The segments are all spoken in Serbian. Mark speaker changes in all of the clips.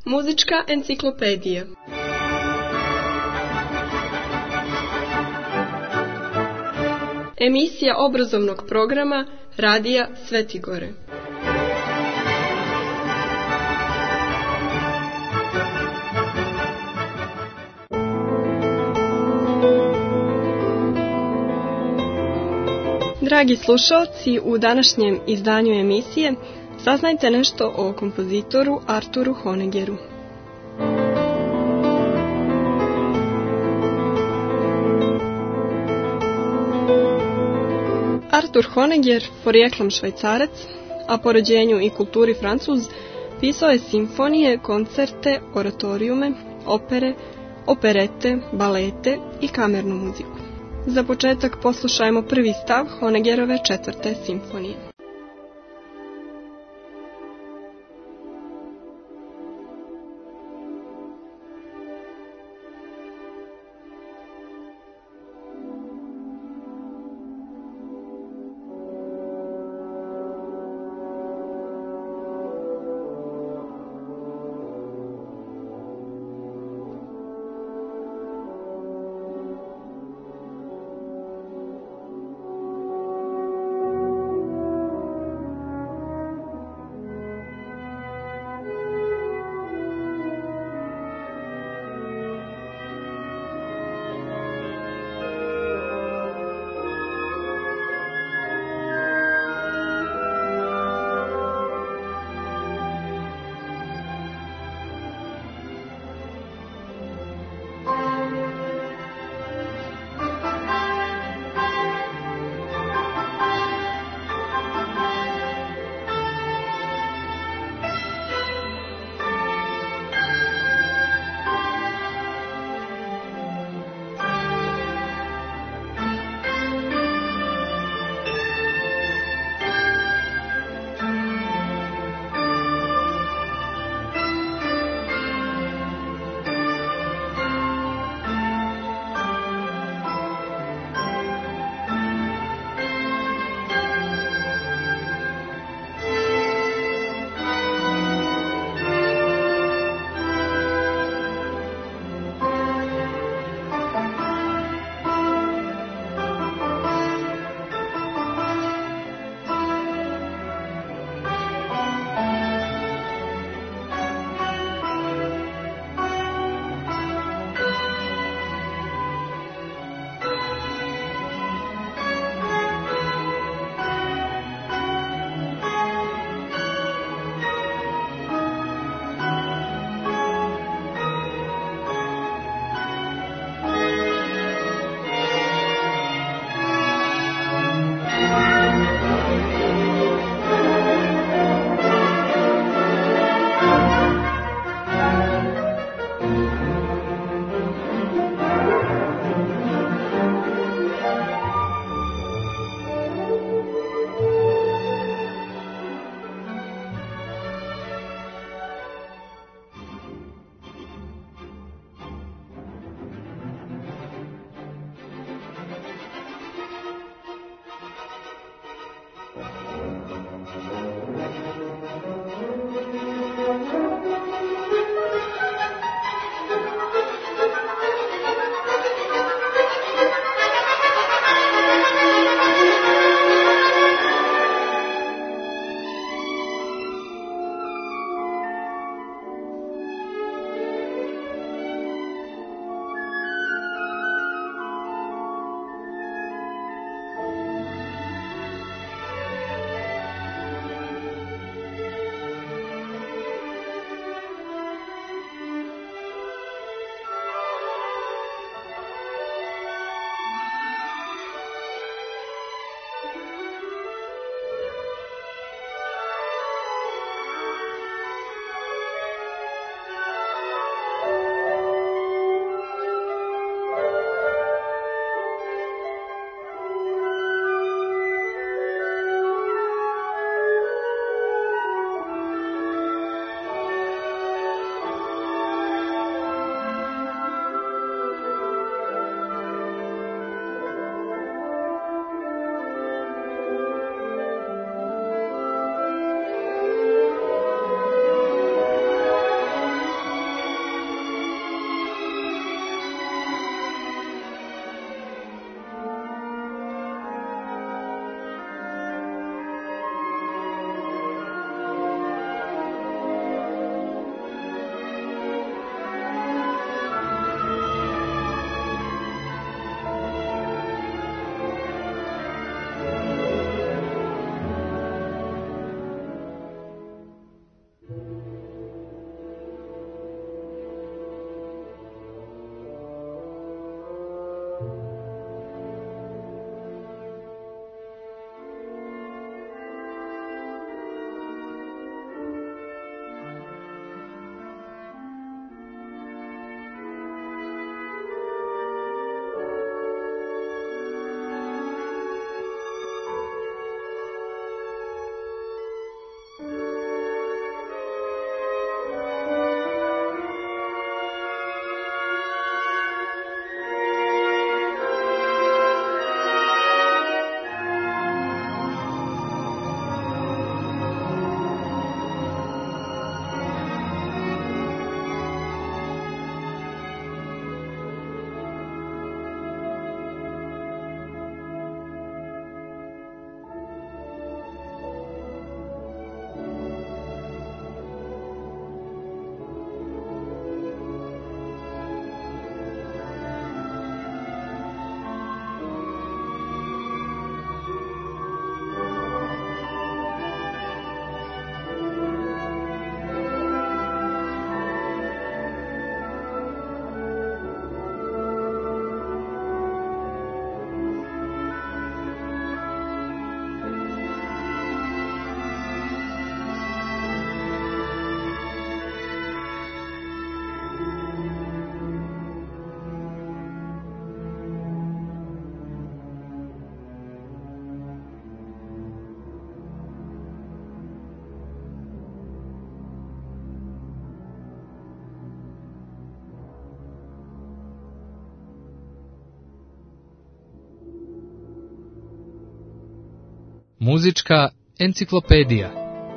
Speaker 1: Muzička enciklopedija. Emisija obrazovnog programa Radija Svetigore. Dragi slušalci, u današnjem izdanju emisije saznajte nešto o kompozitoru Arturu Honeggeru. Artur Honegger, porijeklom Švajcarac, a po rođenju i kulturi Francuz, pisao je simfonije, koncerte, oratorijume, opere, operete, balete i kamernu muziku. Za početak poslušajmo prvi stav Honeggerove 4. simfonije.
Speaker 2: Muzička enciklopedija.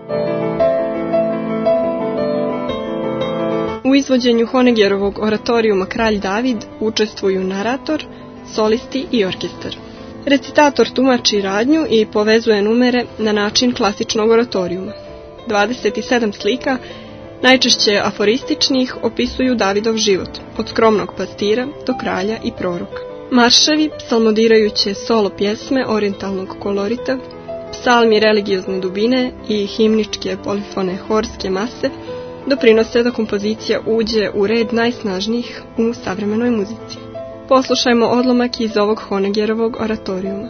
Speaker 1: U izvođenju Honeggerovog oratorijuma Kralj David učestvuju narator, solisti i orkestar. Recitator tumači radnju i povezuje numere na način klasičnog oratorijuma. 27 slika, najčešće aforističnih, opisuju Davidov život, od skromnog pastira do kralja i proroka. Marševi, psalmodirajuće solo pjesme orijentalnog kolorita, psalmi religiozne dubine i himničke polifone horske mase doprinose da kompozicija uđe u red najsnažnijih u savremenoj muzici. Poslušajmo odlomak iz ovog Honeggerovog oratorijuma.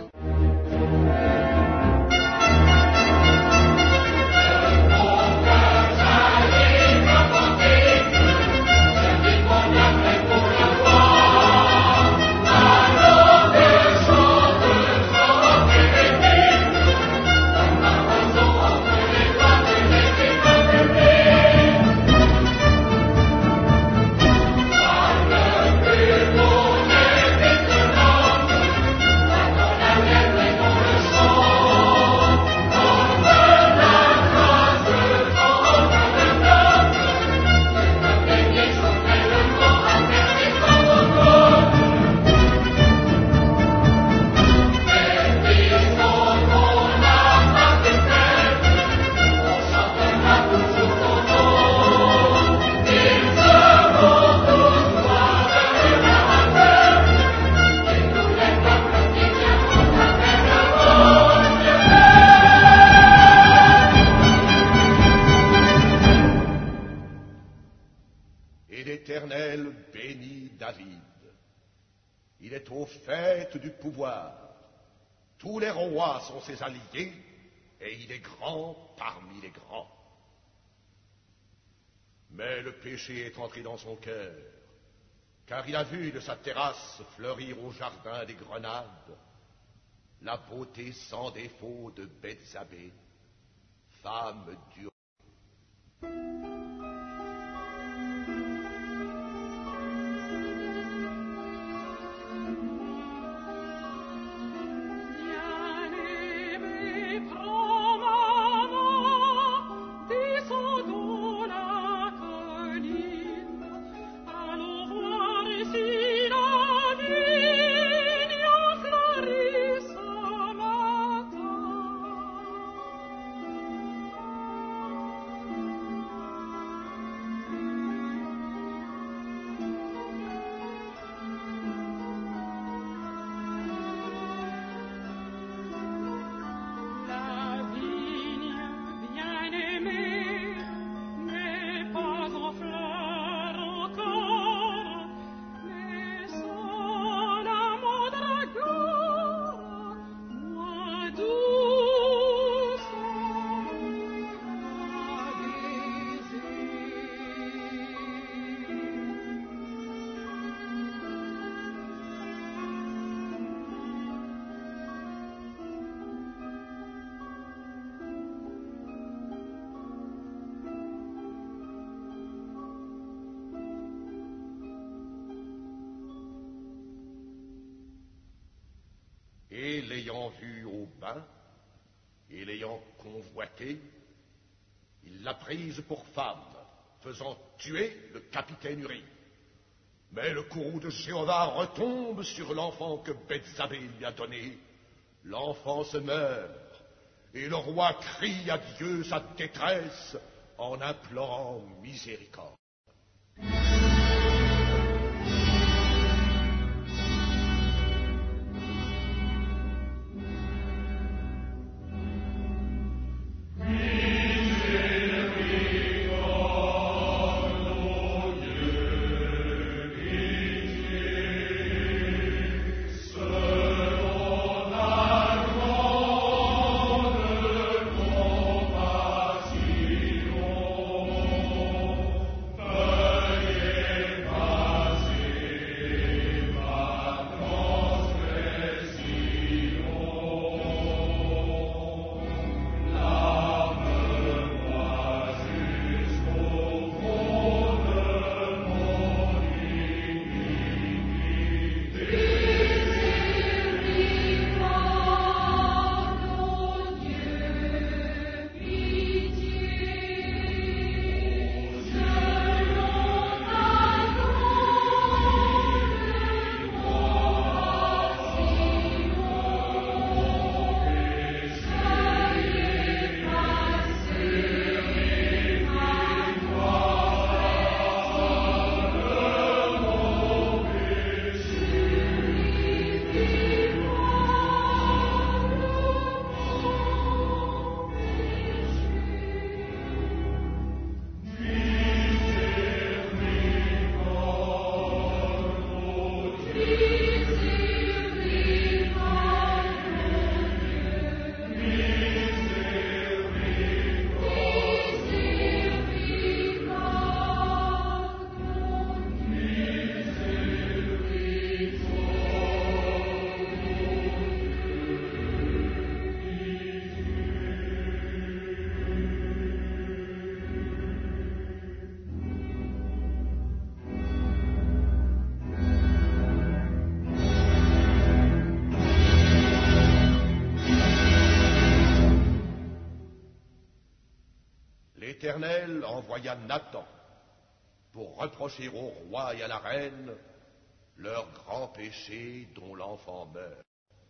Speaker 3: L'Éternel bénit David. Il est au fait du pouvoir. Tous les rois sont ses alliés, et il est grand parmi les grands. Mais le péché est entré dans son cœur, car il a vu de sa terrasse fleurir au jardin des grenades la beauté sans défaut de Bethzabée, femme du Et l'ayant vue au bain, et l'ayant convoitée, il l'a prise pour femme, faisant tuer le capitaine Uri. Mais le courroux de Jéhovah retombe sur l'enfant que Bethzabée lui a donné. L'enfant se meurt, et le roi crie à Dieu sa détresse en implorant miséricorde. l'Éternel envoya Nathan pour reprocher au roi et à la reine leur grand péché dont l'enfant meurt.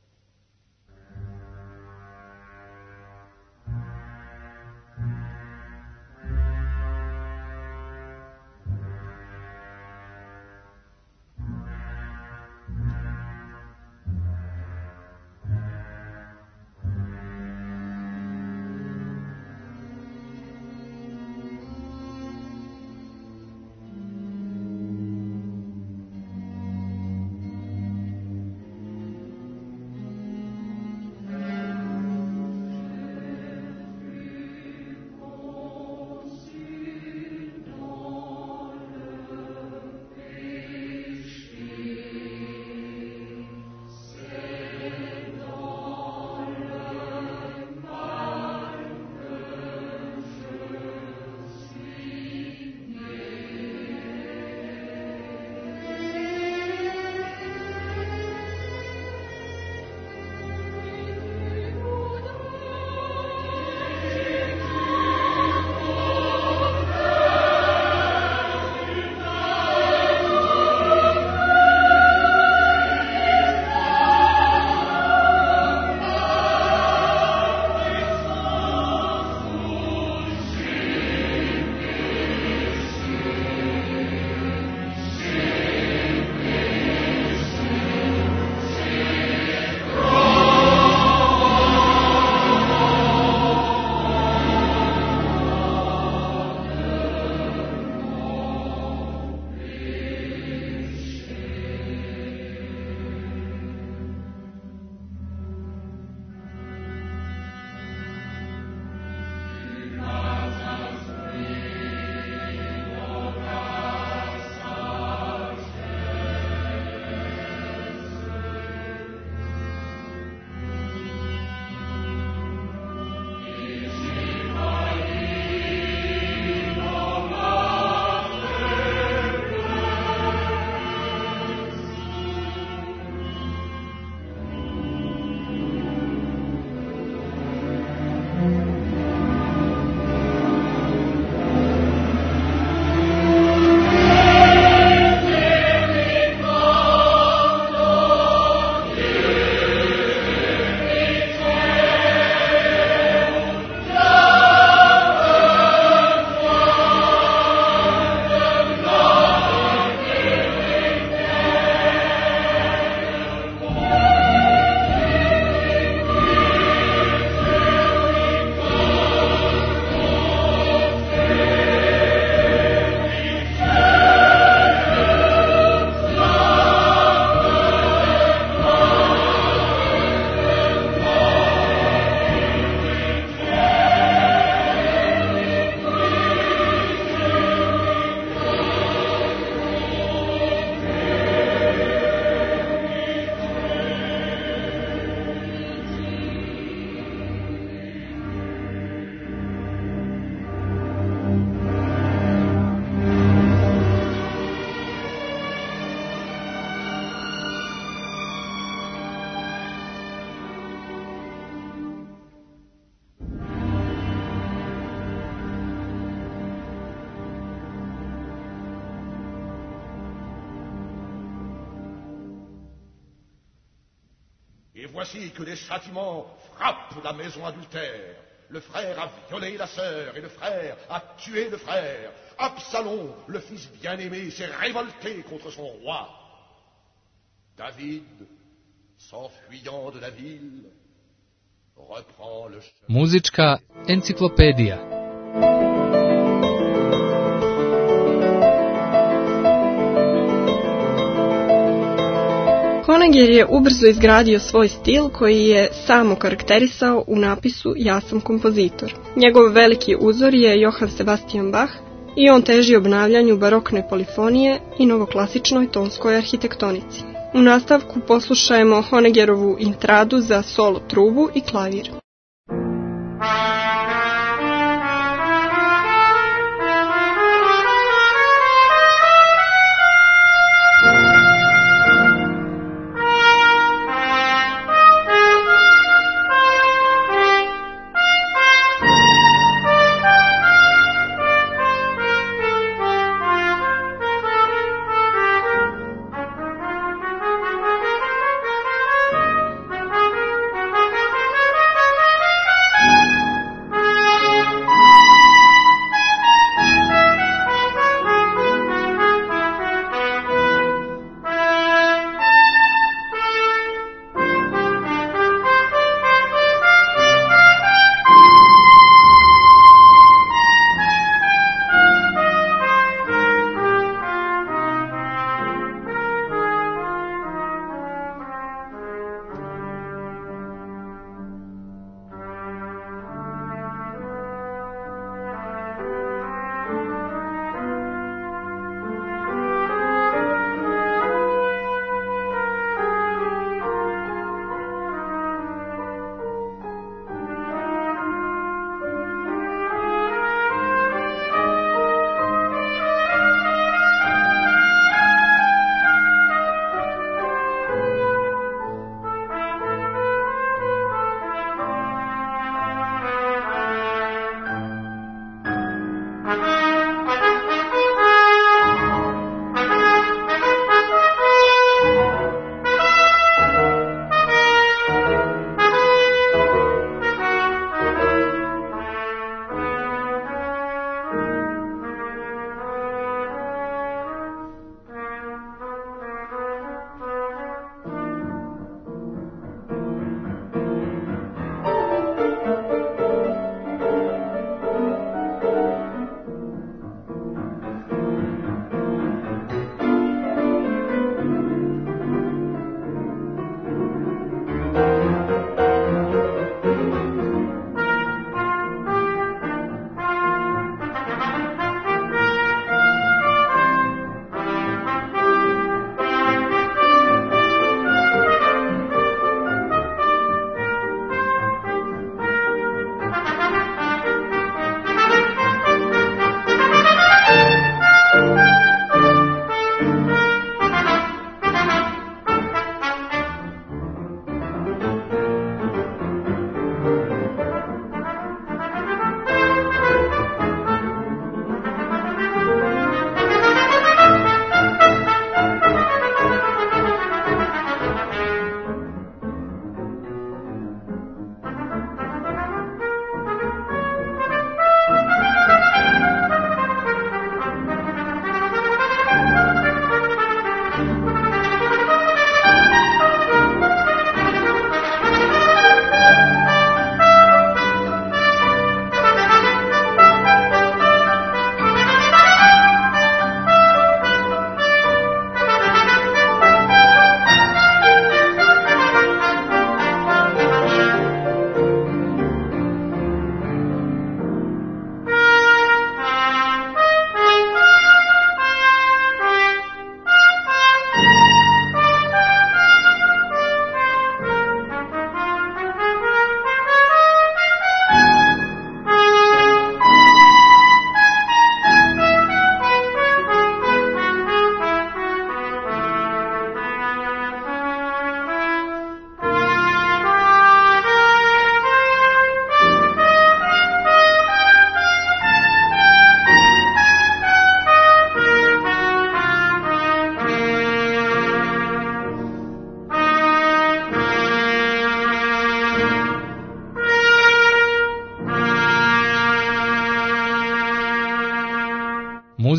Speaker 3: Et voici que les châtiments frappent la maison adultère. Le frère a violé la sœur et le frère a tué le frère. Absalom, le fils bien-aimé, s'est révolté contre son roi. David, s'enfuyant de la ville, reprend le chemin.
Speaker 2: Muzička enciklopedija.
Speaker 1: Honegger je ubrzo izgradio svoj stil koji je sam okarakterisao u napisu "Ja sam kompozitor". Njegov veliki uzor je Johann Sebastian Bach i on teži obnavljanju barokne polifonije i novoklasičnoj tonskoj arhitektonici. U nastavku poslušajemo Honeggerovu intradu za solo trubu i klavir.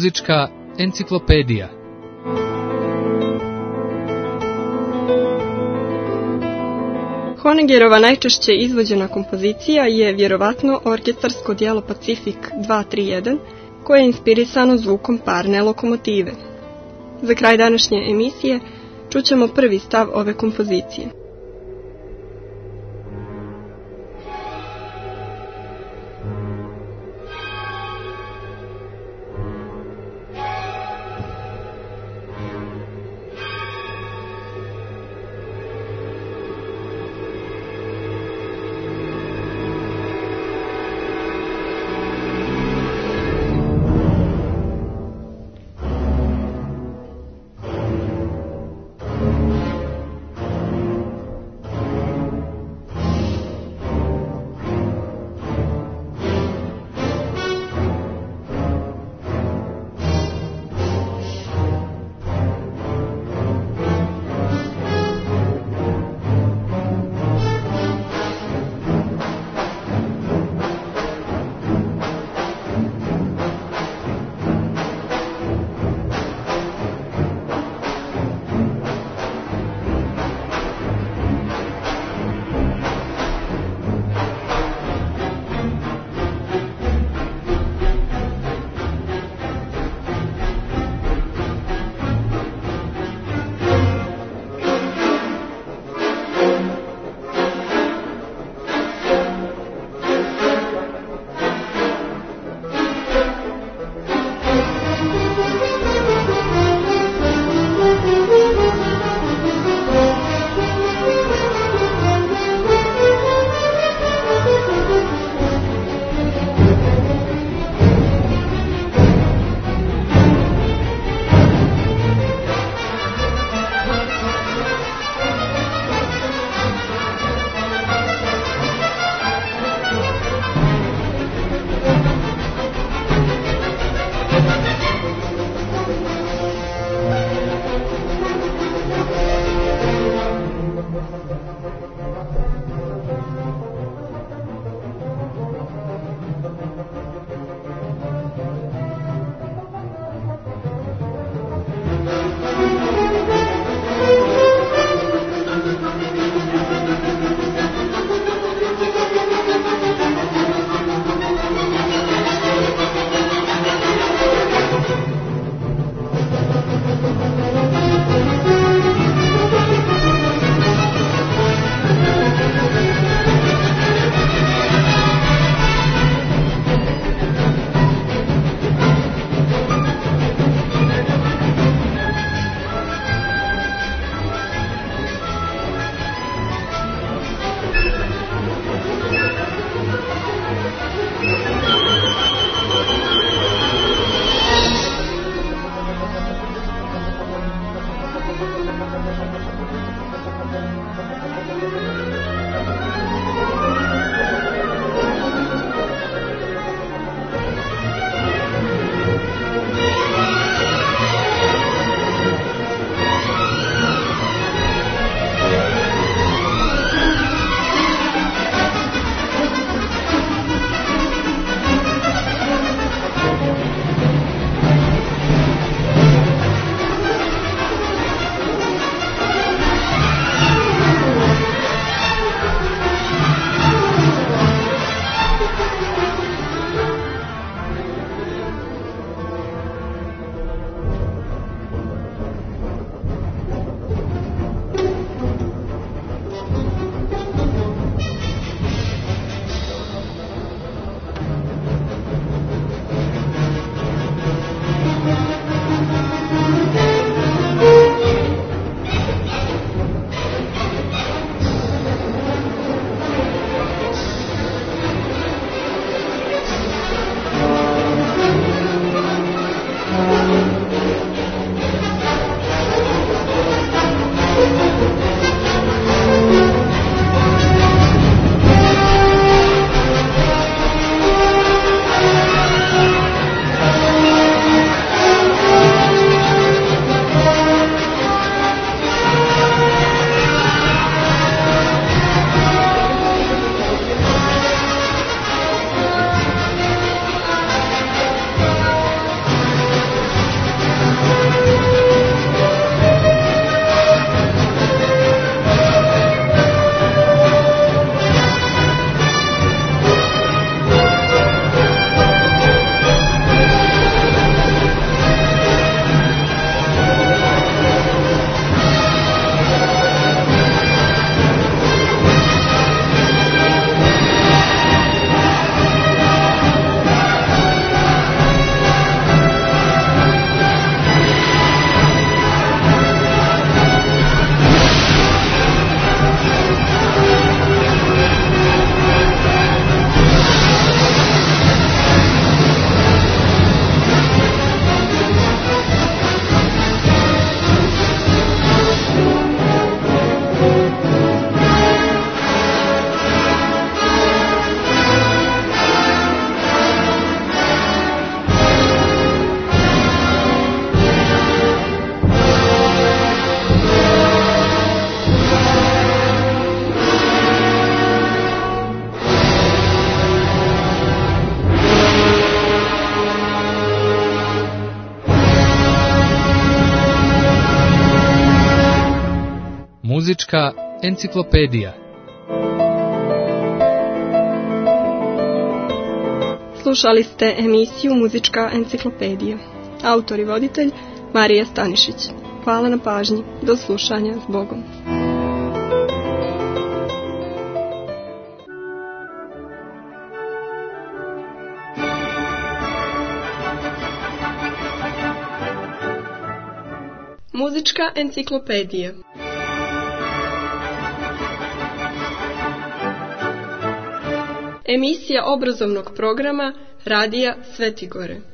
Speaker 2: Muzička enciklopedija.
Speaker 1: Honeggerova najčešće izvođena kompozicija je vjerovatno orkestarsko djelo Pacifik 231, koje je inspirisano zvukom parne lokomotive. Za kraj današnje emisije čućemo prvi stav ove kompozicije.
Speaker 2: Muzička enciklopedija.
Speaker 1: Slušali ste emisiju Muzička enciklopedija. Autor i voditelj Marija Stanišić. Hvala na pažnji. Do slušanja. S Bogom. Muzička enciklopedija. Emisija obrazovnog programa Radija Svetigore.